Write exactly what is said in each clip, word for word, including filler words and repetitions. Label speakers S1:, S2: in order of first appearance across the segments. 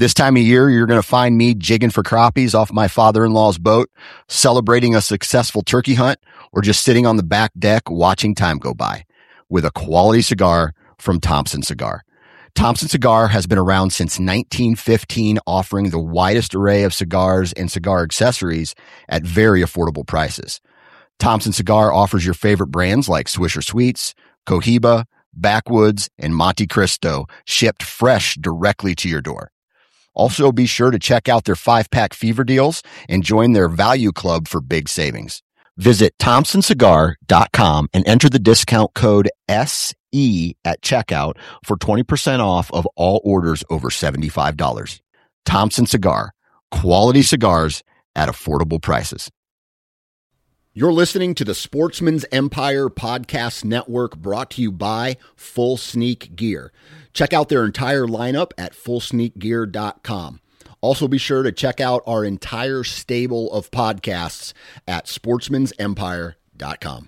S1: This time of year, you're going to find me jigging for crappies off my father-in-law's boat, celebrating a successful turkey hunt, or just sitting on the back deck watching time go by with a quality cigar from Thompson Cigar. Thompson Cigar has been around since nineteen fifteen, offering the widest array of cigars and cigar accessories at very affordable prices. Thompson Cigar offers your favorite brands like Swisher Sweets, Cohiba, Backwoods, and Monte Cristo, shipped fresh directly to your door. Also, be sure to check out their five-pack fever deals and join their value club for big savings. Visit thompson cigar dot com and enter the discount code S E at checkout for twenty percent off of all orders over seventy-five dollars. Thompson Cigar, quality cigars at affordable prices. You're listening to the Sportsman's Empire Podcast Network, brought to you by Full Sneak Gear. Check out their entire lineup at full sneak gear dot com. Also, be sure to check out our entire stable of podcasts at sportsmans empire dot com.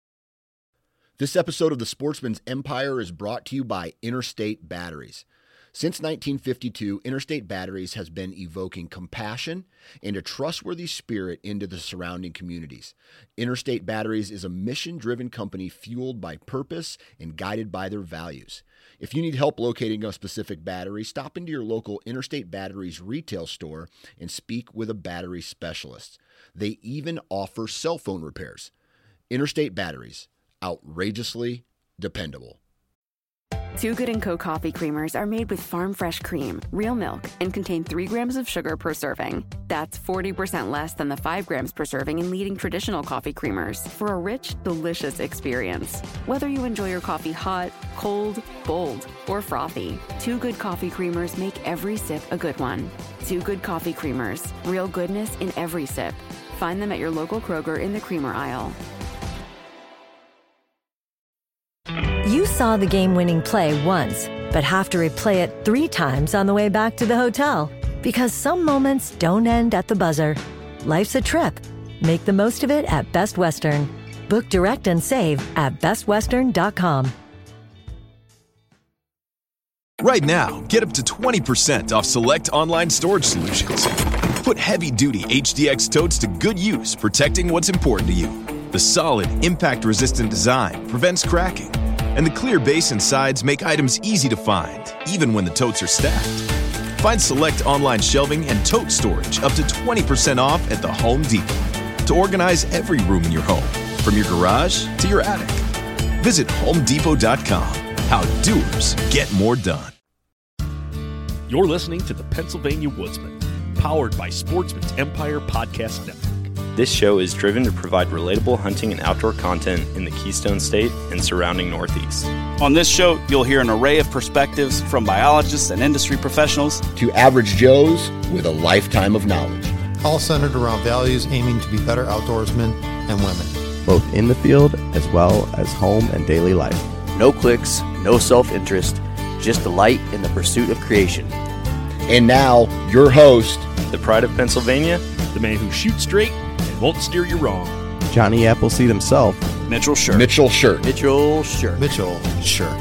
S1: This episode of the Sportsman's Empire is brought to you by Interstate Batteries. Since nineteen fifty-two, Interstate Batteries has been evoking compassion and a trustworthy spirit into the surrounding communities. Interstate Batteries is a mission-driven company fueled by purpose and guided by their values. If you need help locating a specific battery, stop into your local Interstate Batteries retail store and speak with a battery specialist. They even offer cell phone repairs. Interstate Batteries, outrageously dependable.
S2: Two Good and Co. coffee creamers are made with farm fresh cream, real milk, and contain three grams of sugar per serving. That's forty percent less than the five grams per serving in leading traditional coffee creamers for a rich, delicious experience. Whether you enjoy your coffee hot, cold, bold, or frothy, Two Good coffee creamers make every sip a good one. Two Good coffee creamers, real goodness in every sip. Find them at your local Kroger in the creamer aisle.
S3: You saw the game-winning play once, but have to replay it three times on the way back to the hotel. Because some moments don't end at the buzzer. Life's a trip. Make the most of it at Best Western. Book direct and save at best western dot com.
S4: Right now, get up to twenty percent off select online storage solutions. Put heavy-duty H D X totes to good use, protecting what's important to you. The solid, impact-resistant design prevents cracking, and the clear base and sides make items easy to find, even when the totes are stacked. Find select online shelving and tote storage up to twenty percent off at the Home Depot to organize every room in your home, from your garage to your attic. Visit home depot dot com. How doers get more done.
S5: You're listening to the Pennsylvania Woodsman, powered by Sportsman's Empire Podcast Network.
S6: This show is driven to provide relatable hunting and outdoor content in the Keystone State and surrounding Northeast.
S7: On this show, you'll hear an array of perspectives from biologists and industry professionals
S1: to average Joes with a lifetime of knowledge.
S8: All centered around values aiming to be better outdoorsmen and women,
S9: both in the field as well as home and daily life.
S10: No clicks, no self-interest, just delight in the pursuit of creation.
S1: And now, your host,
S6: the pride of Pennsylvania,
S5: the man who shoots straight and won't steer you wrong,
S9: Johnny Appleseed himself,
S7: Mitchell Shirk.
S1: Mitchell Shirk.
S10: Mitchell Shirk.
S8: Mitchell Shirk.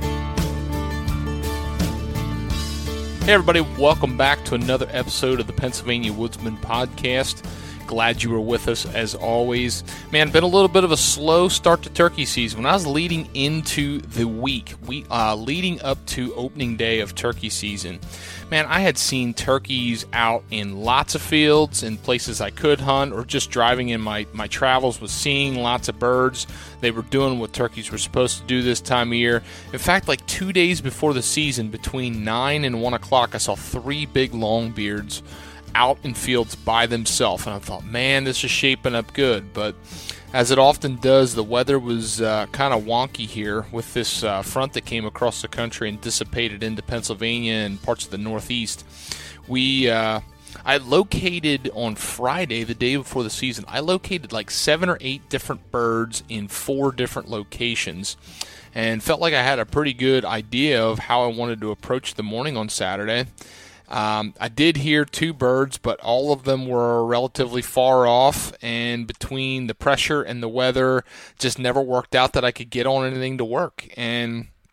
S11: Hey everybody, welcome back to another episode of the Pennsylvania Woodsman Podcast. Glad you were with us as always. Man, been a little bit of a slow start to turkey season. When I was leading into the week, we uh, leading up to opening day of turkey season, man, I had seen turkeys out in lots of fields in places I could hunt, or just driving in my, my travels was seeing lots of birds. They were doing what turkeys were supposed to do this time of year. In fact, like two days before the season, between nine and one o'clock, I saw three big longbeards out in fields by themselves, and I thought, man, this is shaping up good. But as it often does, the weather was uh, kind of wonky here with this uh, front that came across the country and dissipated into Pennsylvania and parts of the Northeast. We, uh, I located on Friday, the day before the season, I located like seven or eight different birds in four different locations, and felt like I had a pretty good idea of how I wanted to approach the morning on Saturday. Um, I did hear two birds, but all of them were relatively far off, and between the pressure and the weather, just never worked out that I could get on anything to work. And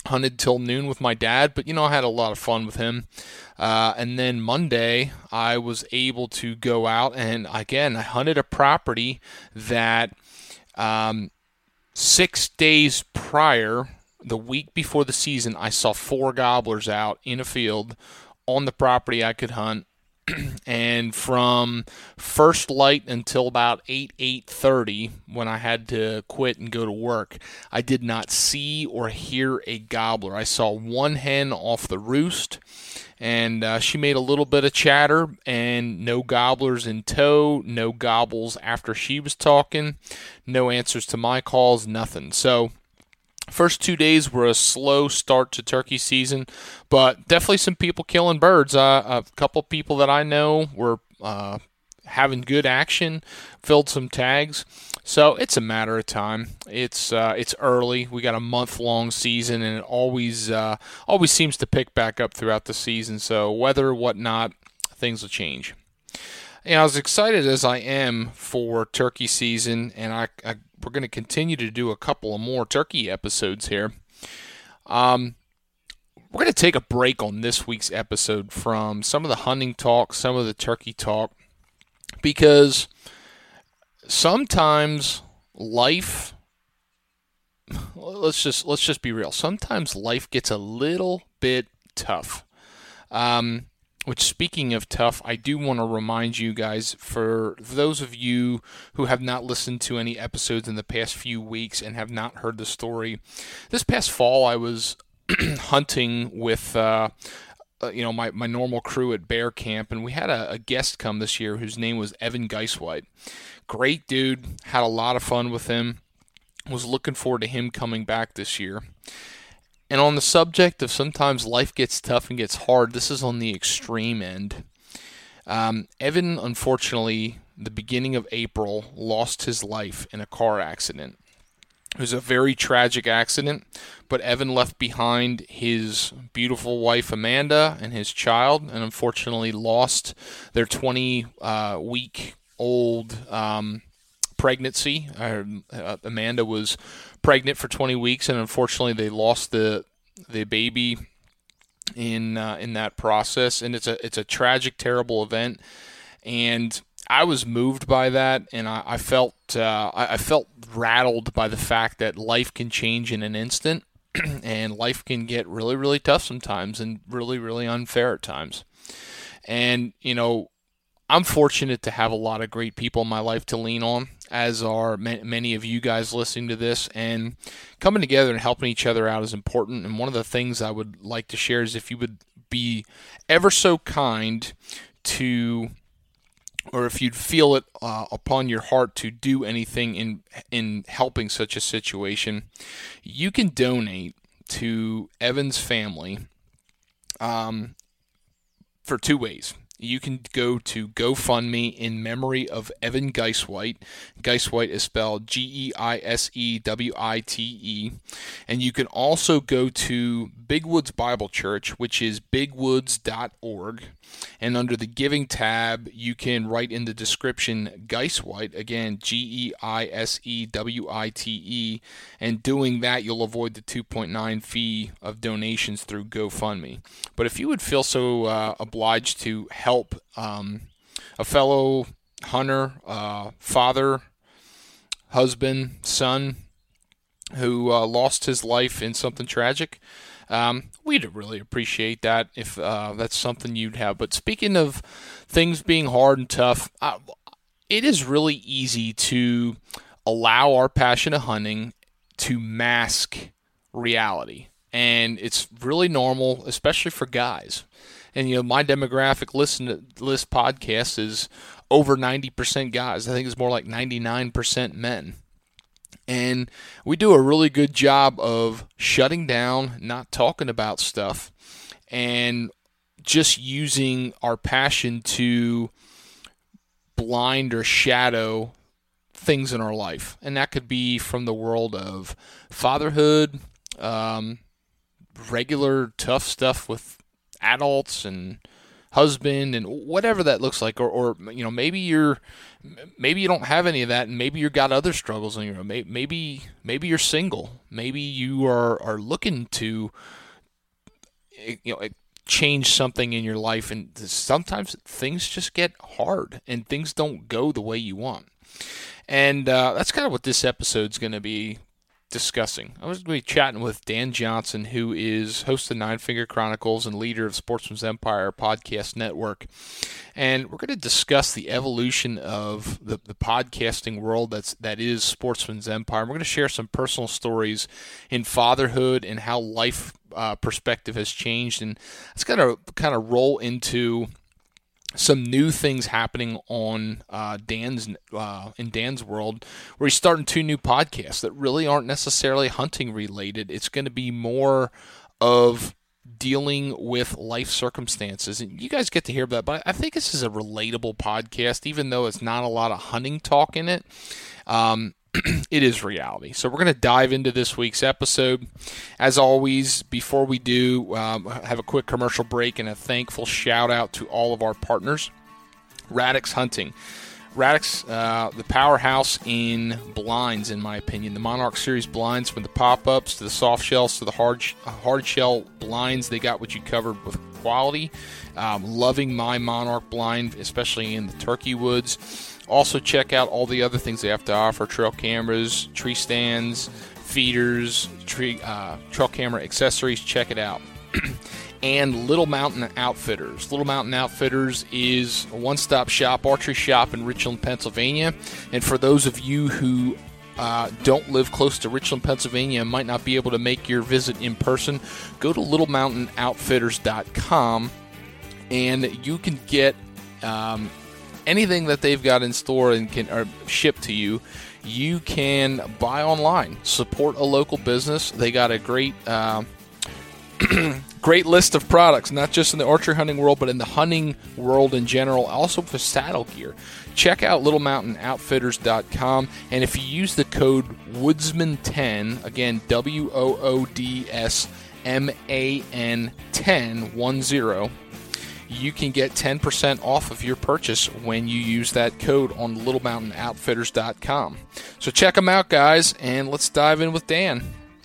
S11: hunted till noon with my dad, but, you know, I had a lot of fun with him. Uh, and then Monday, I was able to go out and, again, I hunted a property that um, six days prior, the week before the season, I saw four gobblers out in a field on the property I could hunt. And from first light until about eight, eight thirty, when I had to quit and go to work, I did not see or hear a gobbler. I saw one hen off the roost, and uh, she made a little bit of chatter, and no gobblers in tow, no gobbles after she was talking, no answers to my calls, nothing. So first two days were a slow start to turkey season, but definitely some people killing birds. Uh, a couple people that I know were uh, having good action, filled some tags. So it's a matter of time. It's uh, it's early. We got a month-long season, and it always uh, always seems to pick back up throughout the season. So weather, whatnot, things will change. And as excited as I am for turkey season, and I, I we're going to continue to do a couple of more turkey episodes here. Um, we're going to take a break on this week's episode from some of the hunting talk, some of the turkey talk, because sometimes life, let's just let's just be real. Sometimes life gets a little bit tough. Um, Which, speaking of tough, I do want to remind you guys, for those of you who have not listened to any episodes in the past few weeks and have not heard the story, this past fall I was hunting with uh, uh, you know my, my normal crew at Bear Camp, and we had a, a guest come this year whose name was Evan Geiswhite. Great dude, had a lot of fun with him, was looking forward to him coming back this year. And on the subject of sometimes life gets tough and gets hard, this is on the extreme end. Um, Evan, unfortunately, the beginning of April, lost his life in a car accident. It was a very tragic accident, but Evan left behind his beautiful wife, Amanda, and his child, and unfortunately lost their twenty-week-old um, pregnancy. Uh, uh, Amanda was pregnant for twenty weeks, and unfortunately they lost the the baby in uh, in that process. And it's a it's a tragic, terrible event. And I was moved by that, and I, I felt uh, I, I felt rattled by the fact that life can change in an instant, and life can get really, really tough sometimes, and really, really unfair at times. And you know, I'm fortunate to have a lot of great people in my life to lean on, as are many of you guys listening to this, and coming together and helping each other out is important. And one of the things I would like to share is if you would be ever so kind to, or if you'd feel it uh, upon your heart to do anything in in helping such a situation, you can donate to Evan's family um, for two ways. You can go to GoFundMe in memory of Evan Geiswhite. Geiswhite is spelled G E I S E W I T E. And you can also go to Big Woods Bible Church, which is big woods dot org. And under the Giving tab, you can write in the description Geiswhite, again, G E I S E W I T E. And doing that, you'll avoid the two point nine fee of donations through GoFundMe. But if you would feel so uh, obliged to help help um, a fellow hunter, uh, father, husband, son who uh, lost his life in something tragic, um, we'd really appreciate that if uh, that's something you'd have. But speaking of things being hard and tough, uh, it is really easy to allow our passion of hunting to mask reality. And it's really normal, especially for guys. And, you know, my demographic listen list podcast is over ninety percent guys. I think it's more like ninety-nine percent men. And we do a really good job of shutting down, not talking about stuff, and just using our passion to blind or shadow things in our life. And that could be from the world of fatherhood, um, regular tough stuff with adults and husband, and whatever that looks like, or, or you know, maybe you're, maybe you don't have any of that, and maybe you've got other struggles on your own. Maybe, maybe you're single. Maybe you are, are looking to, you know, change something in your life, and sometimes things just get hard, and things don't go the way you want. And uh, that's kind of what this episode's going to be discussing. I was going to be chatting with Dan Johnson, who is host of Nine Finger Chronicles and leader of Sportsman's Empire podcast network. And we're going to discuss the evolution of the, the podcasting world that's that is Sportsman's Empire. And we're going to share some personal stories in fatherhood and how life uh, perspective has changed. And it's going to kind of roll into some new things happening on uh, Dan's uh, in Dan's world, where he's starting two new podcasts that really aren't necessarily hunting related. It's going to be more of dealing with life circumstances, and you guys get to hear that. But I think this is a relatable podcast, even though it's not a lot of hunting talk in it. Um, it is reality. So we're going to dive into this week's episode. As always, before we do, um, have a quick commercial break and a thankful shout out to all of our partners. Radix Hunting. Radix, uh, the powerhouse in blinds, in my opinion. The Monarch Series blinds, from the pop-ups to the soft shells to the hard hard shell blinds, they got what you covered with quality. Um, loving my Monarch blind, especially in the turkey woods. Also, check out all the other things they have to offer: trail cameras, tree stands, feeders, tree uh, trail camera accessories. Check it out. And Little Mountain Outfitters. Little Mountain Outfitters is a one-stop shop, archery shop in Richland, Pennsylvania. And for those of you who uh, don't live close to Richland, Pennsylvania, and might not be able to make your visit in person, go to little mountain outfitters dot com, and you can get um, anything that they've got in store and can or shipped to you. You can buy online, support a local business. They got a great uh, great list of products, not just in the archery hunting world, but in the hunting world in general, also for saddle gear. Check out little mountain outfitters dot com, and if you use the code woodsman ten, again, W O O D S M A N ten, one zero, you can get ten percent off of your purchase when you use that code on little mountain outfitters dot com. So check them out, guys, and let's dive in with Dan.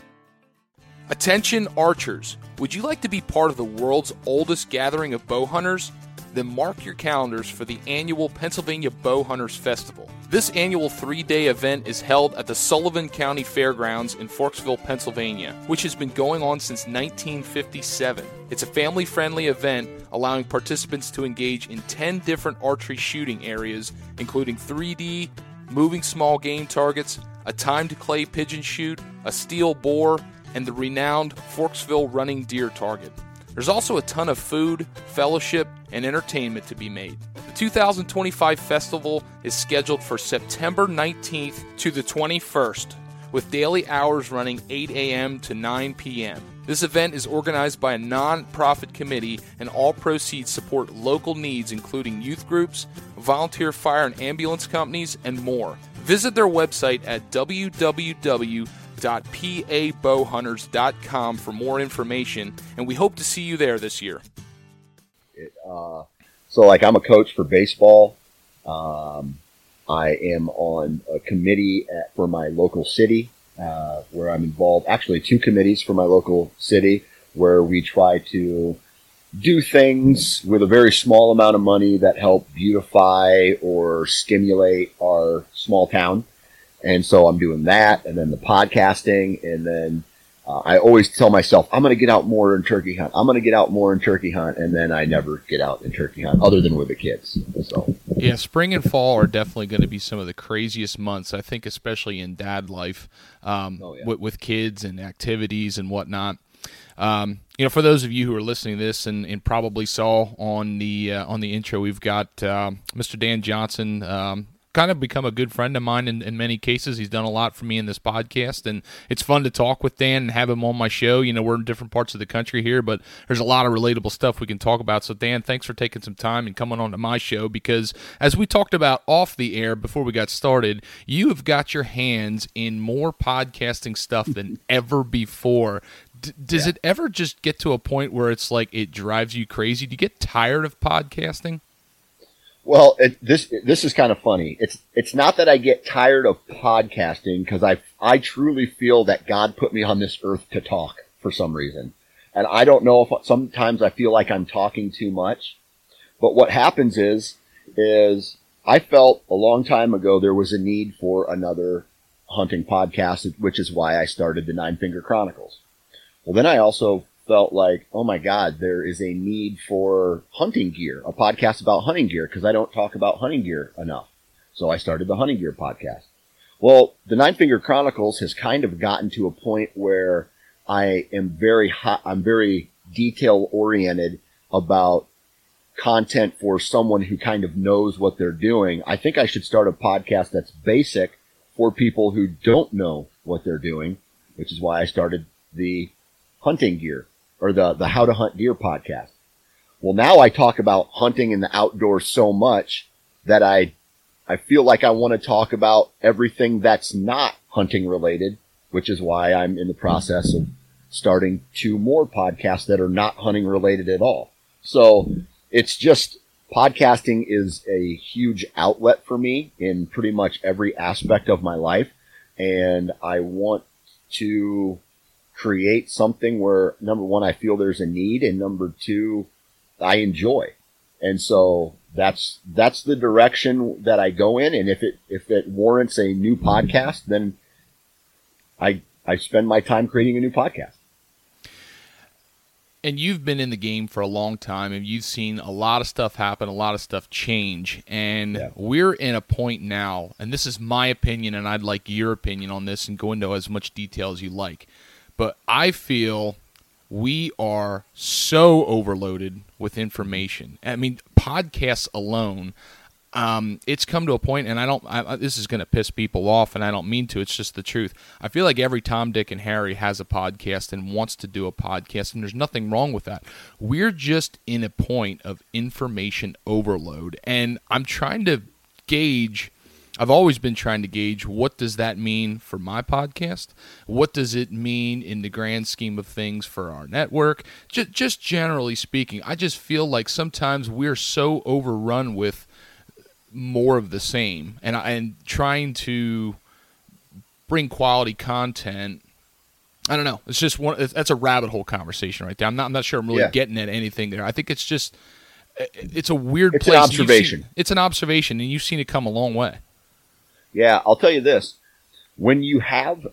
S11: Attention archers, would you like to be part of the world's oldest gathering of bow hunters? Then mark your calendars for the annual Pennsylvania Bow Hunters Festival. This annual three-day event is held at the Sullivan County Fairgrounds in Forksville, Pennsylvania, which has been going on since nineteen fifty-seven. It's a family-friendly event allowing participants to engage in ten different archery shooting areas, including three D, moving small game targets, a timed clay pigeon shoot, a steel boar, and the renowned Forksville running deer target. There's also a ton of food, fellowship, and entertainment to be made. The two thousand twenty-five festival is scheduled for September nineteenth to the twenty-first, with daily hours running eight a.m. to nine p.m. This event is organized by a non-profit committee, and all proceeds support local needs, including youth groups, volunteer fire and ambulance companies, and more. Visit their website at w w w dot p a bow hunters dot com for more information, and we hope to see you there this year.
S1: It, uh, so, like, I'm a coach for baseball. Um, I am on a committee at, for my local city, uh, where I'm involved. Actually, two committees for my local city, where we try to do things with a very small amount of money that help beautify or stimulate our small town. And so I'm doing that, and then the podcasting, and then uh, I always tell myself, I'm going to get out more in turkey hunt. I'm going to get out more in turkey hunt, and then I never get out in turkey hunt, other than with the kids. So
S11: yeah, spring and fall are definitely going to be some of the craziest months, I think, especially in dad life, um, oh, yeah. with, with kids and activities and whatnot. Um, you know, for those of you who are listening to this and, and probably saw on the uh, on the intro, we've got uh, Mister Dan Johnson. Um, kind of become a good friend of mine in, in many cases. He's done a lot for me in this podcast, and it's fun to talk with Dan and have him on my show. You know, we're in different parts of the country here, but there's a lot of relatable stuff we can talk about. So, Dan, thanks for taking some time and coming on to my show, because as we talked about off the air before we got started, you have got your hands in more podcasting stuff than ever before. D- does
S1: yeah.
S11: it ever just get to a point where it's like it drives you crazy? Do you get tired of podcasting?
S1: Well, it, this this is kind of funny. It's it's not that I get tired of podcasting, because I I truly feel that God put me on this earth to talk for some reason, and I don't know if sometimes I feel like I'm talking too much. But what happens is is I felt a long time ago there was a need for another hunting podcast, which is why I started the Nine Finger Chronicles. Well, then I also felt like, oh my God, there is a need for hunting gear, a podcast about hunting gear, because I don't talk about hunting gear enough. So I started the Hunting Gear podcast. Well, the Nine Finger Chronicles has kind of gotten to a point where I am very hot, I'm very detail oriented about content for someone who kind of knows what they're doing. I think I should start a podcast that's basic for people who don't know what they're doing, which is why I started the Hunting Gear, or the, the How to Hunt Deer podcast. Well, now I talk about hunting in the outdoors so much that I, I feel like I want to talk about everything that's not hunting related, which is why I'm in the process of starting two more podcasts that are not hunting related at all. So it's just, podcasting is a huge outlet for me in pretty much every aspect of my life. And I want to create something where, number one, I feel there's a need, and number two, I enjoy. And so that's, that's the direction that I go in. And if it, if it warrants a new podcast, then I, I spend my time creating a new podcast.
S11: And you've been in the game for a long time, and you've seen a lot of stuff happen, a lot of stuff change. And yeah. we're in a point now, and this is my opinion, and I'd like your opinion on this, and go into as much detail as you like. But I feel we are so overloaded with information. I mean, podcasts alone, um, it's come to a point, and I don't. I, this is going to piss people off, and I don't mean to. It's just the truth. I feel like every Tom, Dick, and Harry has a podcast and wants to do a podcast, and there's nothing wrong with that. We're just in a point of information overload, and I'm trying to gauge. I've always been trying to gauge, what does that mean for my podcast? What does it mean in the grand scheme of things for our network? Just, just generally speaking, I just feel like sometimes we're so overrun with more of the same, and and trying to bring quality content. I don't know. It's just one. That's a rabbit hole conversation right there. I'm not. I'm not sure I'm really yeah. getting at anything there. I think it's just. It's a weird
S1: it's
S11: place.
S1: An observation.
S11: Seen, it's an observation, and you've seen it come a long way.
S1: Yeah, I'll tell you this: when you have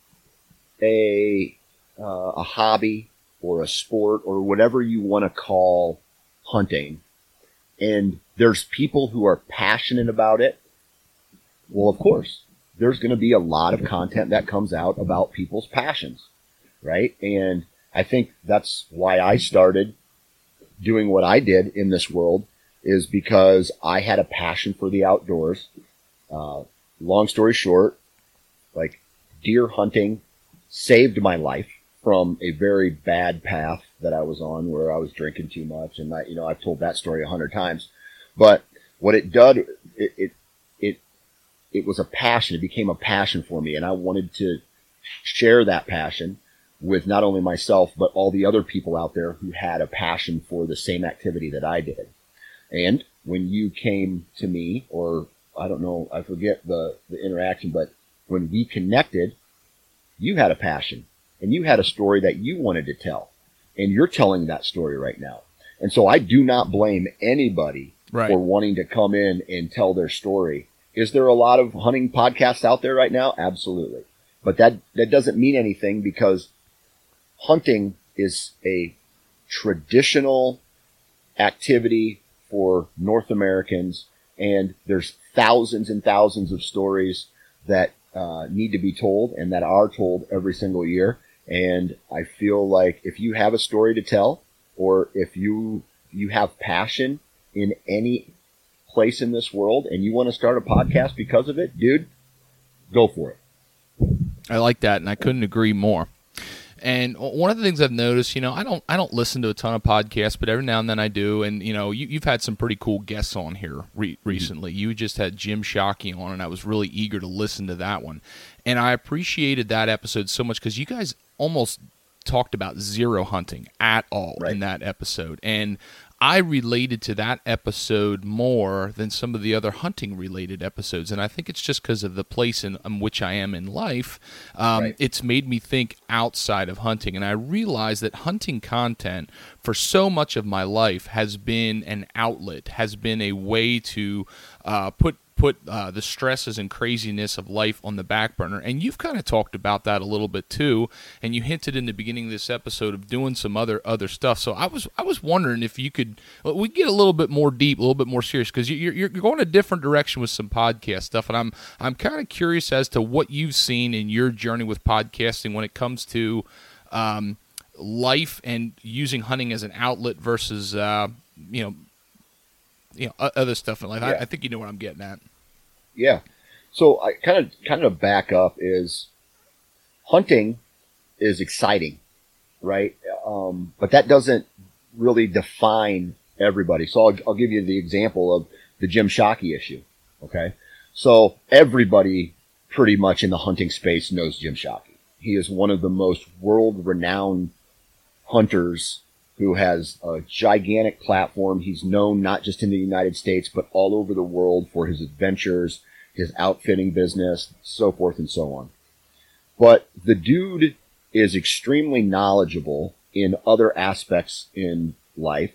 S1: a uh, a hobby or a sport or whatever you want to call hunting, and there's people who are passionate about it, well, of course, there's going to be a lot of content that comes out about people's passions, right? And I think that's why I started doing what I did in this world, is because I had a passion for the outdoors. Uh, long story short, like, deer hunting saved my life from a very bad path that I was on, where I was drinking too much. And I, you know, I've told that story a hundred times, but what it did, it, it, it, it was a passion. It became a passion for me. And I wanted to share that passion with not only myself, but all the other people out there who had a passion for the same activity that I did. And when you came to me, or I don't know, I forget the, the interaction, but when we connected, you had a passion and you had a story that you wanted to tell, and you're telling that story right now. And so I do not blame anybody right. for wanting to come in and tell their story. Is there a lot of hunting podcasts out there right now? Absolutely. But that, that doesn't mean anything, because hunting is a traditional activity for North Americans, and there's thousands and thousands of stories that uh, need to be told and that are told every single year. And I feel like if you have a story to tell, or if you you have passion in any place in this world and you want to start a podcast because of it, dude, go for it.
S11: I like that, and I couldn't agree more. And one of the things I've noticed, you know, I don't I don't listen to a ton of podcasts, but every now and then I do. And, you know, you, you've had some pretty cool guests on here re- recently. You just had Jim Shockey on, and I was really eager to listen to that one. And I appreciated that episode so much, because you guys almost talked about zero hunting at all right. in that episode. And I related to that episode more than some of the other hunting-related episodes, and I think it's just because of the place in, in which I am in life. Um, right. It's made me think outside of hunting, and I realized that hunting content for so much of my life has been an outlet, has been a way to uh, put put uh, the stresses and craziness of life on the back burner. And you've kind of talked about that a little bit too, and you hinted in the beginning of this episode of doing some other other stuff. So I was I was wondering if you could, we get a little bit more deep, a little bit more serious, because you're, you're going a different direction with some podcast stuff, and I'm I'm kind of curious as to what you've seen in your journey with podcasting when it comes to um, life and using hunting as an outlet versus uh, you know, you know, other stuff in life. Yeah. I, I think you know what I'm getting at.
S1: Yeah. So I kind of, kind of back up is hunting is exciting, right? Um, but that doesn't really define everybody. So I'll, I'll give you the example of the Jim Shockey issue. Okay. So everybody pretty much in the hunting space knows Jim Shockey. He is one of the most world renowned hunters who has a gigantic platform. He's known not just in the United States, but all over the world for his adventures, his outfitting business, so forth and so on. But the dude is extremely knowledgeable in other aspects in life.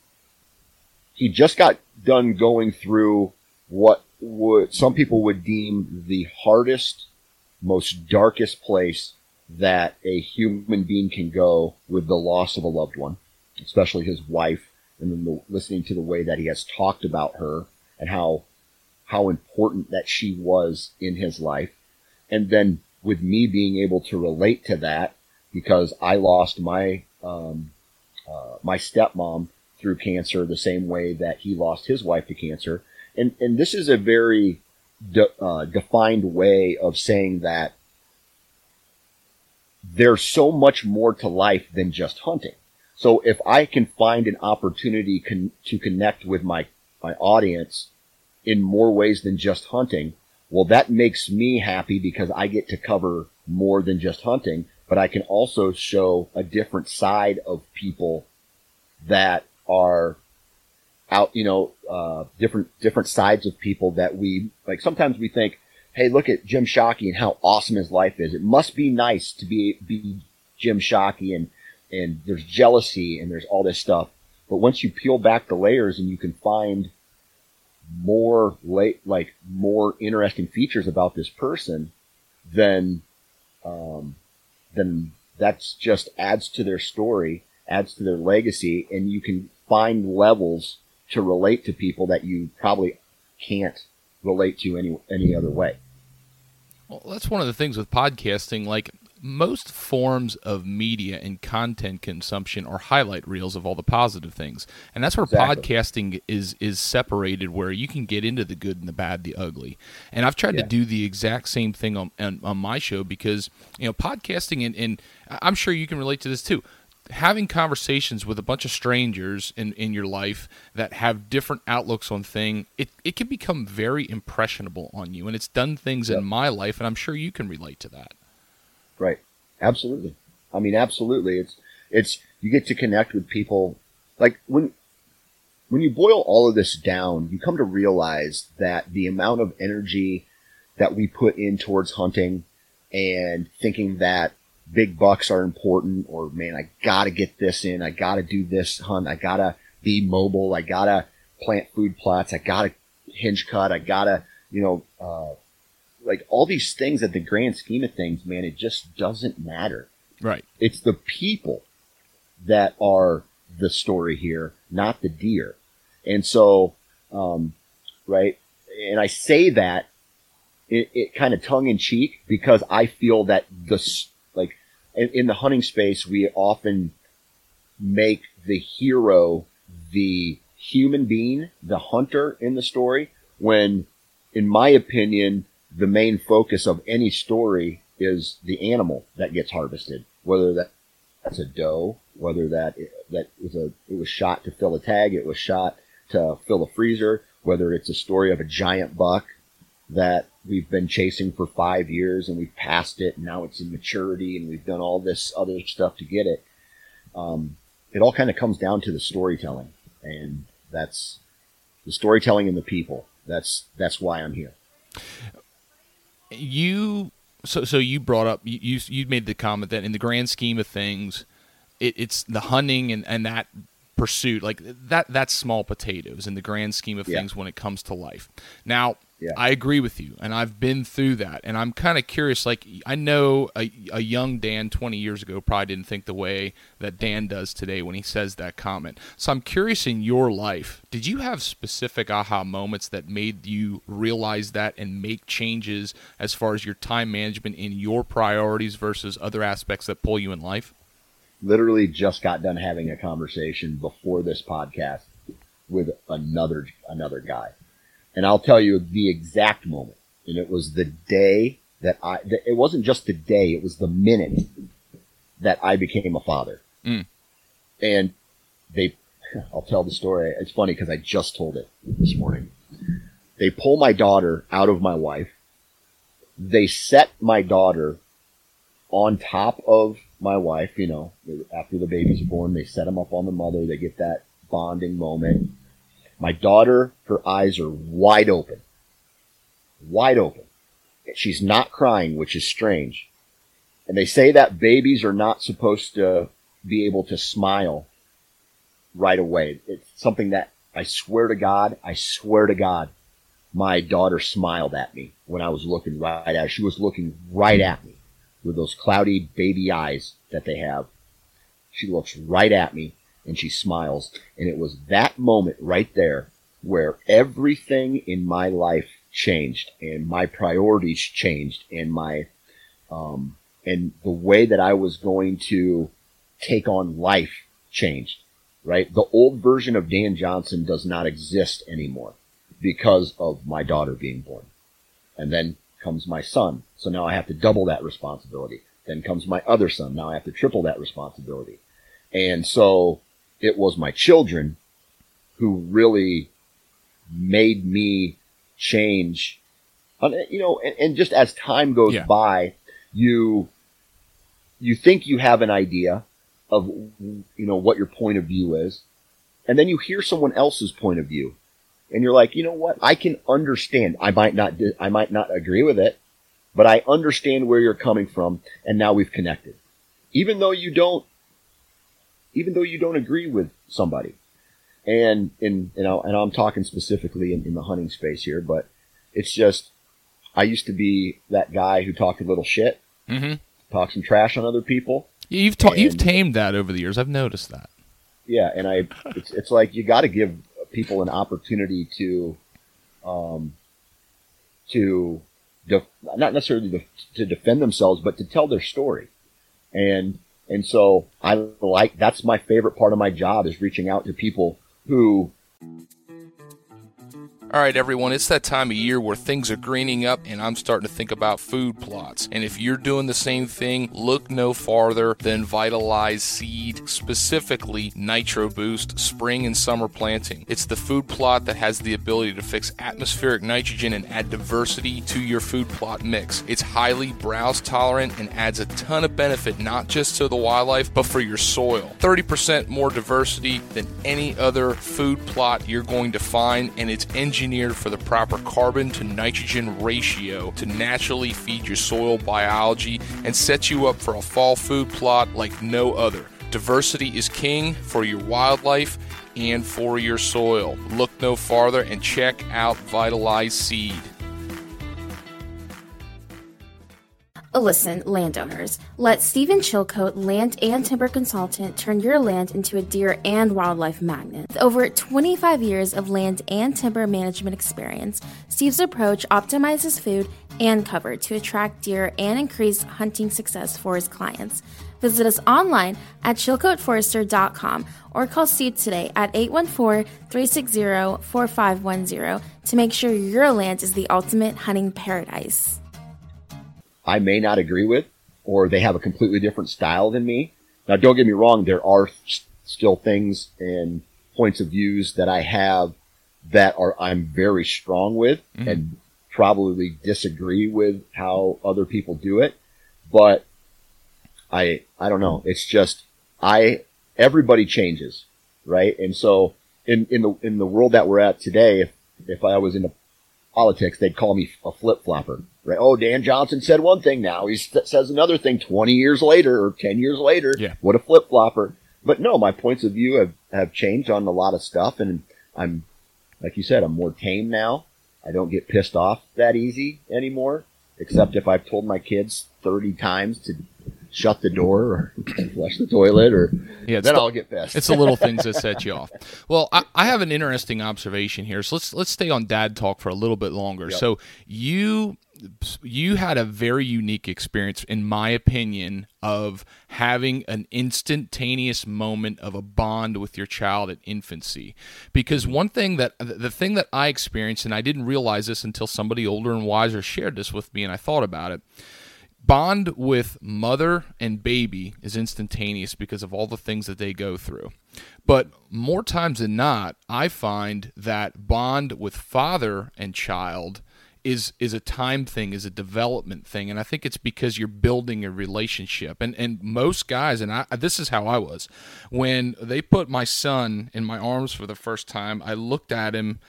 S1: He just got done going through what would some people would deem the hardest, most darkest place that a human being can go with the loss of a loved one, especially his wife, and then the, listening to the way that he has talked about her and how how important that she was in his life. And then with me being able to relate to that, because I lost my um, uh, my stepmom through cancer the same way that he lost his wife to cancer. And and this is a very de- uh, defined way of saying that there's so much more to life than just hunting. So if I can find an opportunity con- to connect with my, my audience in more ways than just hunting, well, that makes me happy because I get to cover more than just hunting, but I can also show a different side of people that are out, you know, uh, different, different sides of people that we, like sometimes we think, hey, look at Jim Shockey and how awesome his life is. It must be nice to be, be Jim Shockey, and and there's jealousy and there's all this stuff. But once you peel back the layers and you can find more late, like more interesting features about this person, then, um, then that's just adds to their story, adds to their legacy, and you can find levels to relate to people that you probably can't relate to any, any other way.
S11: Well, that's one of the things with podcasting, like, most forms of media and content consumption are highlight reels of all the positive things. And that's where exactly. podcasting is is separated, where you can get into the good and the bad, the ugly. And I've tried yeah. to do the exact same thing on, on, on my show because, you know, podcasting, and, and I'm sure you can relate to this too, having conversations with a bunch of strangers in, in your life that have different outlooks on things, it, it can become very impressionable on you. And it's done things yep. in my life, and I'm sure you can relate to that.
S1: Right. Absolutely. I mean, absolutely. It's, it's, you get to connect with people. Like when, when you boil all of this down, you come to realize that the amount of energy that we put in towards hunting and thinking that big bucks are important, or man, I gotta get this in. I gotta do this hunt. I gotta be mobile. I gotta plant food plots. I gotta hinge cut. I gotta, you know, uh, like all these things at the grand scheme of things, man, it just doesn't matter.
S11: Right.
S1: It's the people that are the story here, not the deer. And so, um, right. And I say that it, it kind of tongue in cheek because I feel that the, like in, in the hunting space, we often make the hero the human being, the hunter in the story, when in my opinion, the main focus of any story is the animal that gets harvested, whether that, that's a doe, whether that that was a it was shot to fill a tag, it was shot to fill a freezer, whether it's a story of a giant buck that we've been chasing for five years and we've passed it, and now it's in maturity and we've done all this other stuff to get it. Um, it all kind of comes down to the storytelling, and that's the storytelling and the people. That's, that's why I'm here.
S11: You, so, so you brought up, you, you made the comment that in the grand scheme of things, it, it's the hunting and, and that pursuit, like that, that's small potatoes in the grand scheme of
S1: Yeah.
S11: things when it comes to life. Now,
S1: Yeah.
S11: I agree with you, and I've been through that, and I'm kind of curious. Like, I know a, a young Dan twenty years ago probably didn't think the way that Dan does today when he says that comment. So I'm curious, in your life, did you have specific aha moments that made you realize that and make changes as far as your time management in your priorities versus other aspects that pull you in life?
S1: Literally just got done having a conversation before this podcast with another another guy. And I'll tell you the exact moment. And it was the day that I, it wasn't just the day, it was the minute that I became a father.
S11: Mm.
S1: And they, I'll tell the story. It's funny because I just told it this morning. They pull my daughter out of my wife. They set my daughter on top of my wife, you know, after the babies are born, they set them up on the mother. They get that bonding moment. My daughter, her eyes are wide open. Wide open. She's not crying, which is strange. And they say that babies are not supposed to be able to smile right away. It's something that I swear to God, I swear to God, my daughter smiled at me when I was looking right at her. She was looking right at me with those cloudy baby eyes that they have. She looks right at me. And she smiles. And it was that moment right there where everything in my life changed, and my priorities changed, and my, um, and the way that I was going to take on life changed, right? The old version of Dan Johnson does not exist anymore because of my daughter being born. And then comes my son. So now I have to double that responsibility. Then comes my other son. Now I have to triple that responsibility. And so it was my children who really made me change, you know, and, and just as time goes
S11: Yeah.
S1: by, you, you think you have an idea of, you know, what your point of view is. And then you hear someone else's point of view and you're like, you know what? I can understand. I might not, I might not agree with it, but I understand where you're coming from. And now we've connected, even though you don't, even though you don't agree with somebody. And, and, and, I'll, and I'm talking specifically in, in the hunting space here, but it's just, I used to be that guy who talked a little shit,
S11: Mm-hmm.
S1: talked some trash on other people.
S11: Yeah, you've ta-
S1: And-
S11: you've tamed that over the years. I've noticed that.
S1: Yeah. And I, it's, it's like, you got to give people an opportunity to, um, to, def- not necessarily to, to defend themselves, but to tell their story. And, And so I like, that's my favorite part of my job, is reaching out to people who.
S11: All right, everyone, it's that time of year where things are greening up and I'm starting to think about food plots. And if you're doing the same thing, look no farther than Vitalize Seed, specifically Nitro Boost Spring and Summer Planting. It's the food plot that has the ability to fix atmospheric nitrogen and add diversity to your food plot mix. It's highly browse tolerant and adds a ton of benefit, not just to the wildlife, but for your soil. thirty percent more diversity than any other food plot you're going to find, and it's engineered for the proper carbon to nitrogen ratio to naturally feed your soil biology and set you up for a fall food plot like no other. Diversity is king for your wildlife and for your soil. Look no farther and check out Vitalize Seed.
S12: Listen, landowners, let Stephen Chilcote, land and timber consultant, turn your land into a deer and wildlife magnet. With over twenty-five years of land and timber management experience, Steve's approach optimizes food and cover to attract deer and increase hunting success for his clients. Visit us online at chilcote forester dot com or call Steve today at eight one four, three six zero, four five one zero to make sure your land is the ultimate hunting paradise.
S1: I may not agree with, or they have a completely different style than me. Now, don't get me wrong, there are s- still things and points of views that I have that are I'm very strong with, mm-hmm. and probably disagree with how other people do it, but I, I don't know. It's just, I, everybody changes, right? And so in, in the, in the world that we're at today, if, if I was into politics, they'd call me a flip-flopper, right? Oh, Dan Johnson said one thing, now he says another thing twenty years later or ten years later.
S11: Yeah.
S1: What a flip-flopper. But no, my points of view have, have changed on a lot of stuff, and I'm, like you said, I'm more tame now. I don't get pissed off that easy anymore, except if I've told my kids thirty times to shut the door or flush the toilet, or
S11: yeah,
S1: then
S11: the,
S1: I'll get pissed.
S11: It's the little things that set you off. Well, I, I have an interesting observation here, so let's let's stay on dad talk for a little bit longer.
S1: Yep.
S11: So you you had a very unique experience, in my opinion, of having an instantaneous moment of a bond with your child at infancy. Because one thing that the thing that I experienced, and I didn't realize this until somebody older and wiser shared this with me, and I thought about it. Bond with mother and baby is instantaneous because of all the things that they go through. But more times than not, I find that bond with father and child is is a time thing, is a development thing. And I think it's because you're building a relationship. And and most guys, and I, this is how I was, when they put my son in my arms for the first time, I looked at him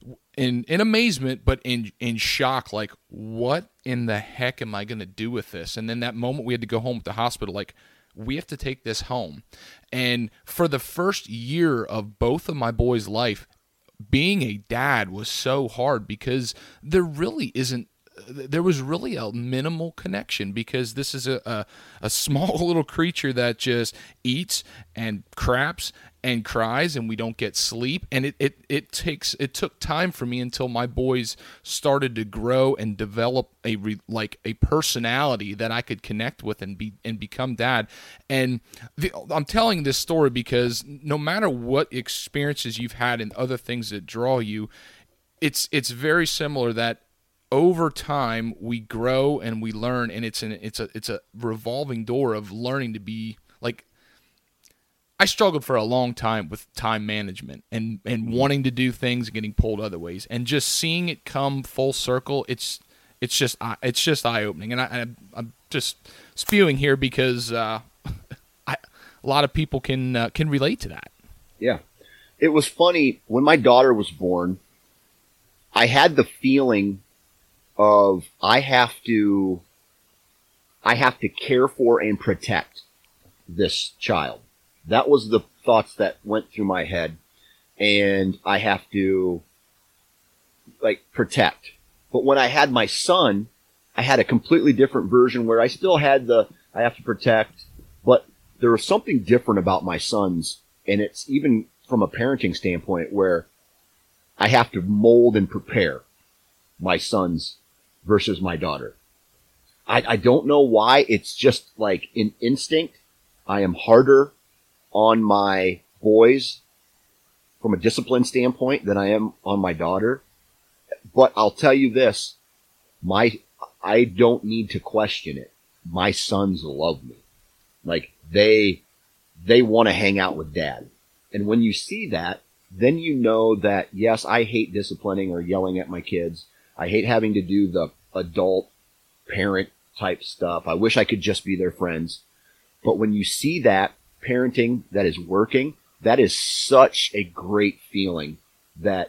S11: in in amazement, but in in shock, like, what in the heck am I going to do with this? And then that moment we had to go home to the hospital, like, we have to take this home. And for the first year of both of my boys' life, being a dad was so hard because there really isn't, there was really a minimal connection, because this is a, a, a small little creature that just eats and craps and cries, and we don't get sleep. And it, it, it takes, it took time for me until my boys started to grow and develop a re, like a personality that I could connect with and be, and become dad. And the, I'm telling this story because no matter what experiences you've had and other things that draw you, it's, it's very similar that over time we grow and we learn, and it's an, it's a, it's a revolving door of learning to be like, I struggled for a long time with time management and, and wanting to do things and getting pulled other ways, and just seeing it come full circle. It's it's just it's just eye opening, and I, I'm just spewing here because uh, I, a lot of people can uh, can relate to that.
S1: Yeah, it was funny when my daughter was born. I had the feeling of I have to I have to care for and protect this child. That was the thoughts that went through my head, and I have to, like, protect. But when I had my son, I had a completely different version where I still had the, I have to protect, but there was something different about my sons, and it's even from a parenting standpoint where I have to mold and prepare my sons versus my daughter. I, I don't know why. It's just like in instinct. I am harder on my boys from a discipline standpoint than I am on my daughter. But I'll tell you this, my, I don't need to question it. My sons love me. Like, they, they want to hang out with dad. And when you see that, then you know that, yes, I hate disciplining or yelling at my kids. I hate having to do the adult parent type stuff. I wish I could just be their friends. But when you see that parenting that is working, that is such a great feeling that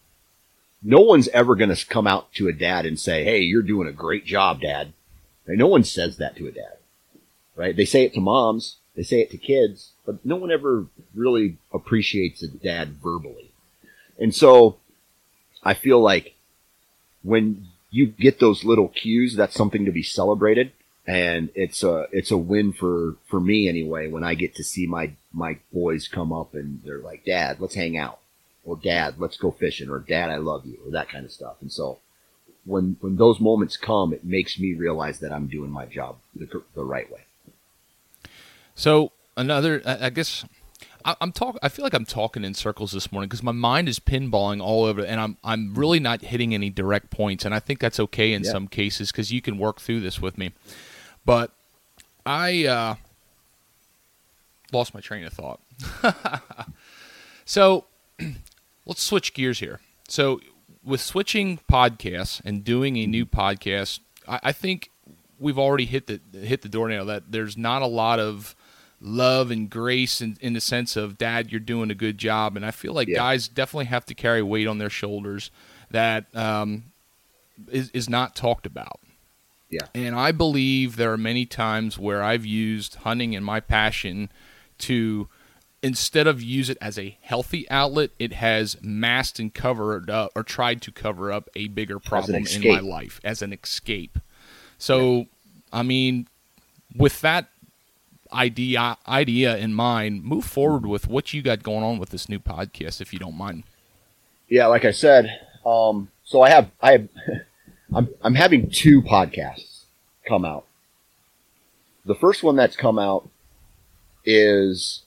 S1: no one's ever going to come out to a dad and say, hey, you're doing a great job, dad. Right? No one says that to a dad, right? They say it to moms, they say it to kids, but no one ever really appreciates a dad verbally. And so I feel like when you get those little cues, that's something to be celebrated. And it's a, it's a win for, for me anyway, when I get to see my, my boys come up and they're like, Dad, let's hang out. Or Dad, let's go fishing. Or Dad, I love you. Or that kind of stuff. And so when, when those moments come, it makes me realize that I'm doing my job the, the right way.
S11: So another, I guess I, I'm talk. I feel like I'm talking in circles this morning because my mind is pinballing all over, and I'm I'm really not hitting any direct points. And I think that's okay in yeah. some cases because you can work through this with me. But I uh, lost my train of thought. So let's switch gears here. So with switching podcasts and doing a new podcast, I, I think we've already hit the hit the door nail that there's not a lot of love and grace in, in the sense of, Dad, you're doing a good job. And I feel like yeah. guys definitely have to carry weight on their shoulders that um, is, is not talked about.
S1: Yeah.
S11: And I believe there are many times where I've used hunting and my passion to, instead of use it as a healthy outlet, it has masked and covered up or tried to cover up a bigger problem in my life as an escape. So, yeah. I mean, with that idea idea in mind, move forward with what you got going on with this new podcast, if you don't mind.
S1: Yeah, like I said, um, so I have I have I'm I'm having two podcasts come out. The first one that's come out is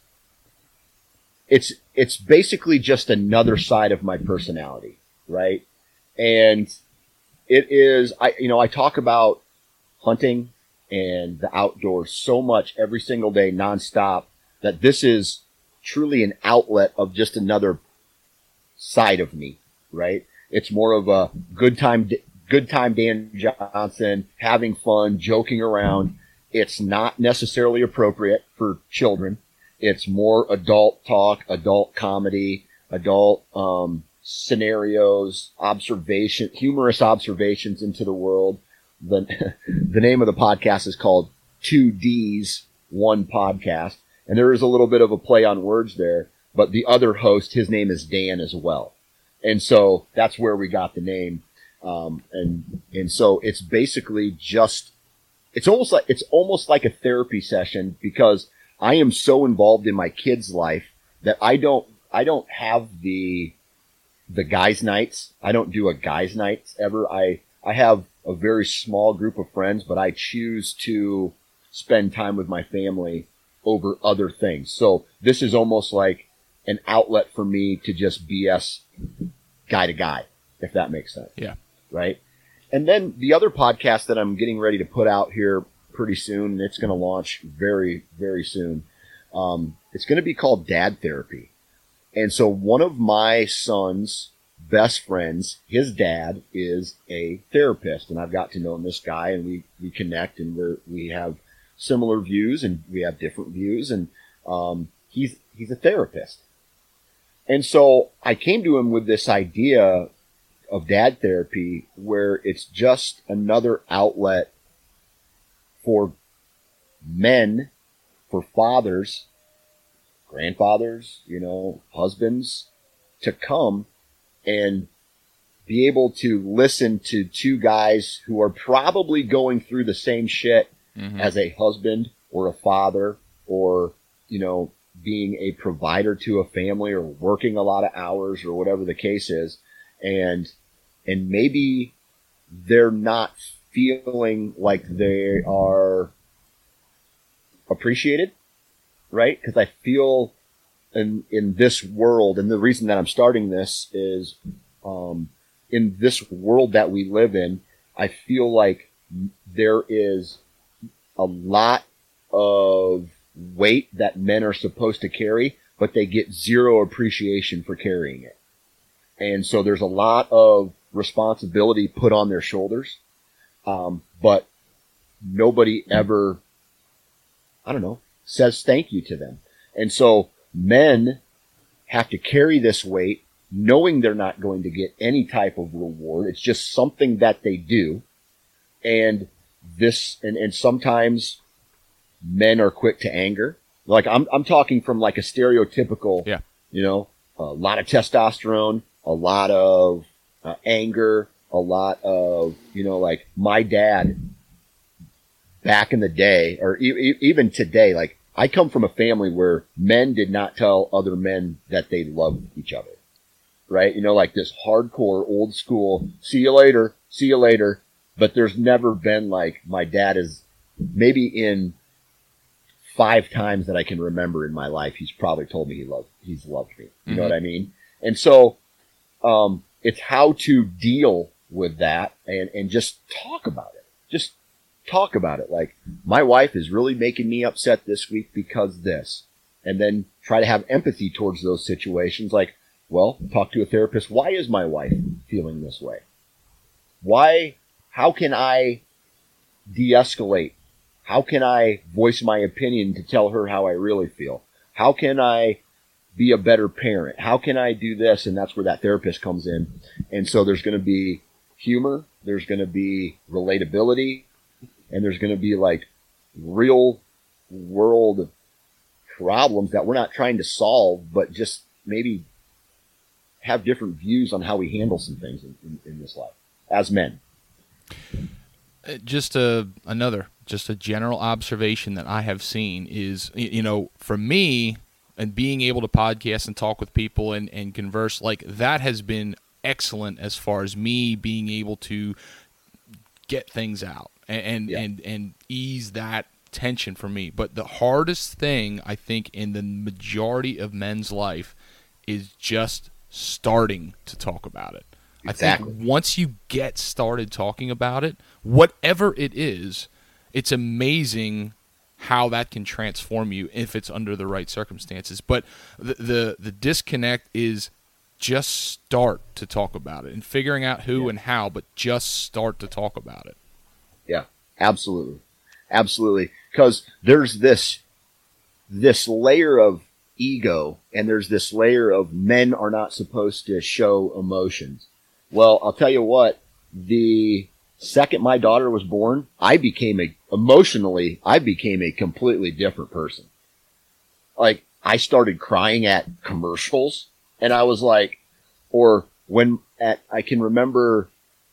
S1: it's it's basically just another side of my personality, right? And it is I you know I talk about hunting and the outdoors so much every single day, nonstop, that this is truly an outlet of just another side of me, right? It's more of a good time, good time Dan Johnson, having fun, joking around. It's not necessarily appropriate for children. It's more adult talk, adult comedy, adult um, scenarios, observation, humorous observations into the world. The, the name of the podcast is called Two D's, One Podcast. And there is a little bit of a play on words there, but the other host, his name is Dan as well. And so that's where we got the name. Um, and, and so it's basically just, it's almost like, it's almost like a therapy session, because I am so involved in my kid's life that I don't, I don't have the, the guys' nights. I don't do a guys' nights ever. I, I have a very small group of friends, but I choose to spend time with my family over other things. So this is almost like an outlet for me to just B S guy to guy, if that makes sense.
S11: Yeah.
S1: Right. And then the other podcast that I'm getting ready to put out here pretty soon, and it's going to launch very, very soon. Um, it's going to be called Dad Therapy. And so one of my son's best friends, his dad is a therapist, and I've got to know this guy, and we, we connect, and we we have similar views, and we have different views, and um, he's he's a therapist. And so I came to him with this idea of dad therapy, where it's just another outlet for men, for fathers, grandfathers, you know, husbands, to come and be able to listen to two guys who are probably going through the same shit mm-hmm. as a husband or a father, or, you know, being a provider to a family, or working a lot of hours, or whatever the case is. And, and maybe they're not feeling like they are appreciated, right? Because I feel in, in this world, and the reason that I'm starting this is, um, in this world that we live in, I feel like there is a lot of weight that men are supposed to carry, but they get zero appreciation for carrying it. And so there's a lot of responsibility put on their shoulders, um, but nobody ever, I don't know, says thank you to them. And so men have to carry this weight knowing they're not going to get any type of reward. It's just something that they do. And this, and, and sometimes men are quick to anger. Like I'm, I'm talking from like a stereotypical,
S11: yeah.
S1: you know, a lot of testosterone, a lot of uh, anger, a lot of, you know, like my dad back in the day, or e- even today, like I come from a family where men did not tell other men that they loved each other, right? You know, like this hardcore old school, see you later, see you later. But there's never been like, my dad is maybe in five times that I can remember in my life, he's probably told me he loved, he's loved me. You mm-hmm. know what I mean? And so, um, it's how to deal with that and, and just talk about it. Just talk about it. Like, my wife is really making me upset this week because this, and then try to have empathy towards those situations. Like, well, talk to a therapist. Why is my wife feeling this way? Why, how can I de-escalate? How can I voice my opinion to tell her how I really feel? How can I be a better parent? How can I do this? And that's where that therapist comes in. And so there's going to be humor, there's going to be relatability, and there's going to be like real world problems that we're not trying to solve, but just maybe have different views on how we handle some things in, in, in this life as men.
S11: Just a, another, just a general observation that I have seen is, you know, for me, and being able to podcast and talk with people and, and converse, like that has been excellent as far as me being able to get things out and and, yeah. and, and ease that tension for me. But the hardest thing, I think, in the majority of men's life is just starting to talk about it.
S1: Exactly.
S11: I think once you get started talking about it, whatever it is, it's amazing how that can transform you if it's under the right circumstances. But the, the the disconnect is just start to talk about it and figuring out who
S1: yeah.
S11: and how, but just start to talk about it.
S1: Yeah, absolutely. Absolutely. Because there's this this layer of ego and there's this layer of men are not supposed to show emotions. Well, I'll tell you what, the second my daughter was born, I became a, emotionally, I became a completely different person. Like, I started crying at commercials, and I was like, or when at, I can remember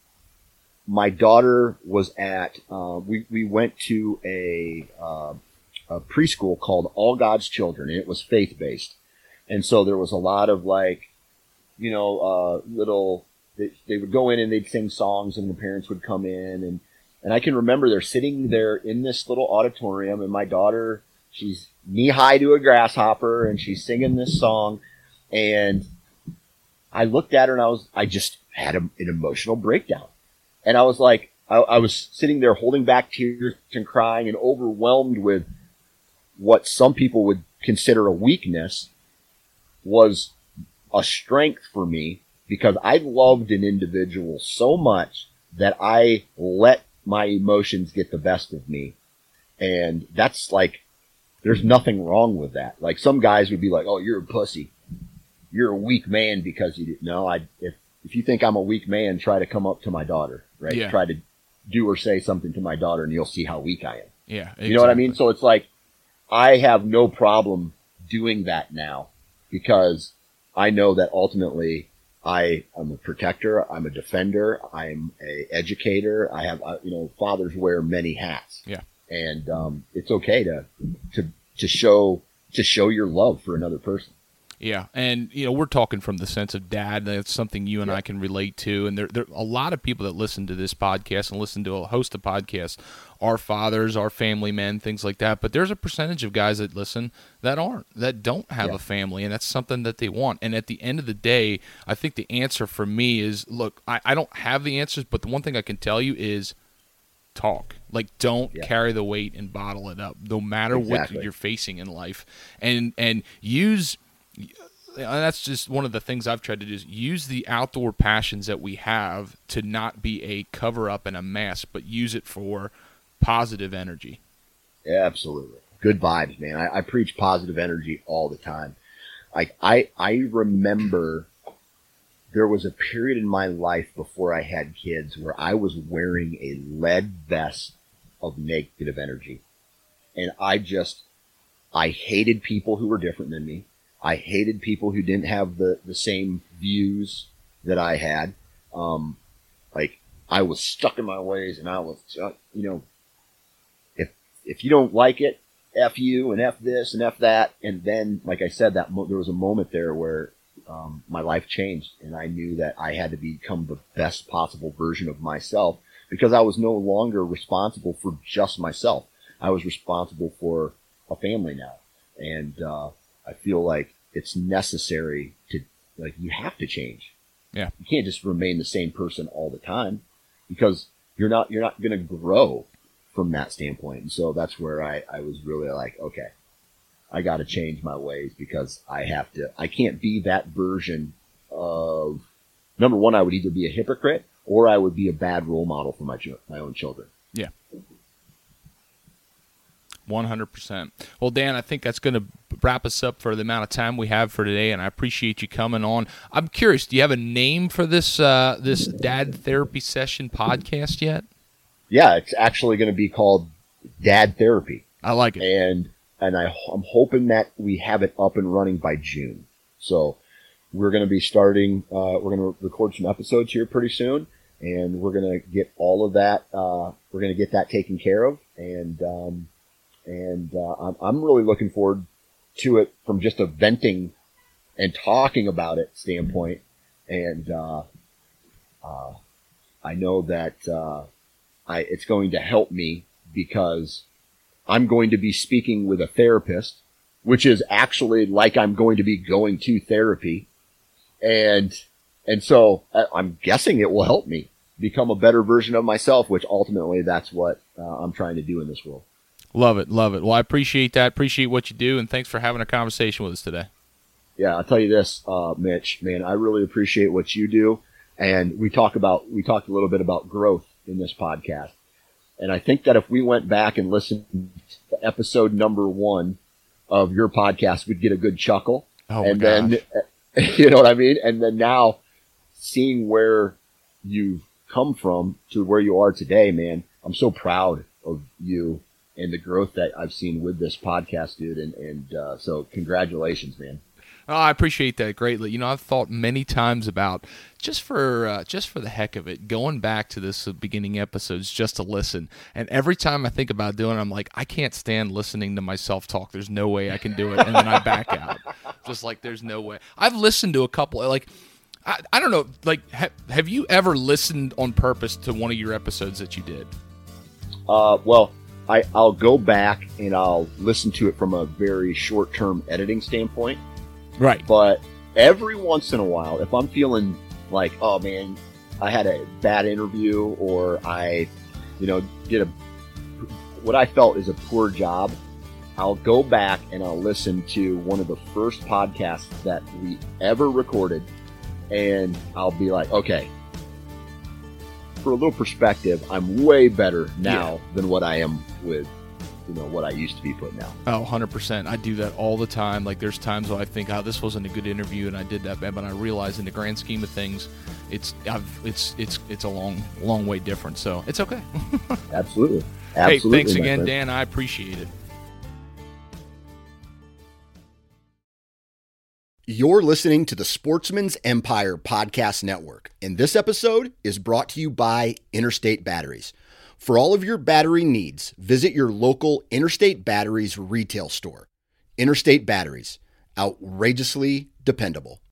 S1: my daughter was at, uh, we, we went to a, uh, a preschool called All God's Children, and it was faith-based. And so there was a lot of like, you know, uh, little, They, they would go in and they'd sing songs and the parents would come in. And, and I can remember they're sitting there in this little auditorium and my daughter, she's knee high to a grasshopper and she's singing this song. And I looked at her and I was, I just had a, an emotional breakdown. And I was like, I, I was sitting there holding back tears and crying and overwhelmed with what some people would consider a weakness was a strength for me. Because I loved an individual so much that I let my emotions get the best of me. And that's like, there's nothing wrong with that. Like some guys would be like, oh, you're a pussy. You're a weak man because you didn't know. I, if, if you think I'm a weak man, try to come up to my daughter, right?
S11: Yeah.
S1: Try to do or say something to my daughter and you'll see how weak I am.
S11: Yeah. Exactly.
S1: You know what I mean? So it's like, I have no problem doing that now because I know that ultimately I am a protector. I'm a defender. I'm a educator. I have, uh, you know, fathers wear many hats.
S11: Yeah.
S1: And, um, it's okay to, to, to show, to show your love for another person.
S11: Yeah. And, you know, we're talking from the sense of dad. That's something you and yeah. I can relate to. And there, there are a lot of people that listen to this podcast and listen to a host of podcasts, our fathers, our family men, things like that. But there's a percentage of guys that listen that aren't, that don't have yeah. a family. And that's something that they want. And at the end of the day, I think the answer for me is, look, I, I don't have the answers, but the one thing I can tell you is talk. Like, don't yeah. carry the weight and bottle it up, no matter
S1: exactly.
S11: what you're facing in life. And, and use... That's just one of the things I've tried to do is use the outdoor passions that we have to not be a cover-up and a mask, but use it for positive energy.
S1: Yeah, absolutely. Good vibes, man. I, I preach positive energy all the time. Like I, I remember there was a period in my life before I had kids where I was wearing a lead vest of negative energy. And I just, I hated people who were different than me. I hated people who didn't have the, the same views that I had. Um, like I was stuck in my ways and I was, uh, you know, if, if you don't like it, F you and F this and F that. And then, like I said, that mo- there was a moment there where, um, my life changed and I knew that I had to become the best possible version of myself because I was no longer responsible for just myself. I was responsible for a family now. And, uh, I feel like it's necessary to, like, you have to change.
S11: Yeah.
S1: You can't just remain the same person all the time because you're not, you're not going to grow from that standpoint. And so that's where I, I was really like, okay, I got to change my ways because I have to, I can't be that version of number one, I would either be a hypocrite or I would be a bad role model for my my own children.
S11: Yeah. one hundred percent. Well, Dan, I think that's going to wrap us up for the amount of time we have for today, and I appreciate you coming on. I'm curious, do you have a name for this uh, this Dad Therapy Session podcast yet?
S1: Yeah, it's actually going to be called Dad Therapy.
S11: I like it.
S1: And and I, I'm hoping that we have it up and running by June. So we're going to be starting, uh, we're going to record some episodes here pretty soon, and we're going to get all of that, uh, we're going to get that taken care of. And, um, and, uh, I'm, I'm really looking forward to it from just a venting and talking about it standpoint. And, uh, uh, I know that, uh, I, it's going to help me because I'm going to be speaking with a therapist, which is actually like I'm going to be going to therapy. And, and so I'm guessing it will help me become a better version of myself, which ultimately that's what uh, I'm trying to do in this world.
S11: Love it. Love it. Well, I appreciate that. Appreciate what you do. And thanks for having a conversation with us today.
S1: Yeah. I'll tell you this, uh, Mitch, man, I really appreciate what you do. And we talk about, we talked a little bit about growth in this podcast. And I think that if we went back and listened to episode number one of your podcast, we'd get a good chuckle.
S11: Oh,
S1: and
S11: my
S1: then,
S11: gosh.
S1: You know what I mean? And then now seeing where you've come from to where you are today, man, I'm so proud of you and the growth that I've seen with this podcast, dude. And, and, uh, so congratulations, man.
S11: Oh, I appreciate that greatly. You know, I've thought many times about just for uh, just for the heck of it, going back to this uh, beginning episodes just to listen. And every time I think about doing it, I'm like, I can't stand listening to myself talk. There's no way I can do it. And then I back out. Just like, there's no way. I've listened to a couple, like, I, I don't know, like, ha- have you ever listened on purpose to one of your episodes that you did?
S1: Uh, well, I, I'll go back and I'll listen to it from a very short-term editing standpoint.
S11: Right.
S1: But every once in a while, if I'm feeling like, oh man, I had a bad interview or I, you know, did a, what I felt is a poor job, I'll go back and I'll listen to one of the first podcasts that we ever recorded and I'll be like, okay, for a little perspective, I'm way better now yeah. than what I am with, you know, what I used to be putting out.
S11: Oh, one hundred percent. I do that all the time. Like, there's times where I think, oh, this wasn't a good interview, and I did that bad, but I realize in the grand scheme of things, it's I've it's it's it's a long, long way different. So it's okay.
S1: Absolutely. Absolutely.
S11: Hey, thanks again, Dan. I appreciate it.
S1: You're listening to the Sportsman's Empire Podcast Network, and this episode is brought to you by Interstate Batteries. For all of your battery needs, visit your local Interstate Batteries retail store. Interstate Batteries, outrageously dependable.